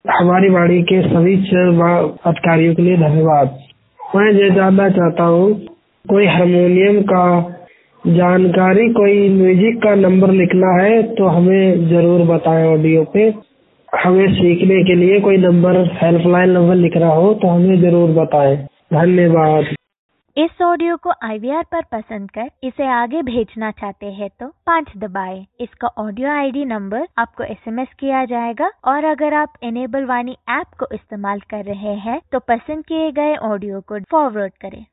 हमारी वाणी के सभी अधिकारियों के लिए धन्यवाद। मैं ये जानना चाहता हूँ, कोई हारमोनियम का जानकारी, कोई म्यूजिक का नंबर लिखना है तो हमें जरूर बताएं। ऑडियो पे हमें सीखने के लिए कोई नंबर, हेल्पलाइन नंबर लिखना हो तो हमें जरूर बताएं। धन्यवाद। इस ऑडियो को IVR पर पसंद कर इसे आगे भेजना चाहते हैं तो 5 दबाएं। इसका ऑडियो ID नंबर आपको SMS किया जाएगा और अगर आप इनेबल वाणी ऐप को इस्तेमाल कर रहे हैं तो पसंद किए गए ऑडियो को फॉरवर्ड करें।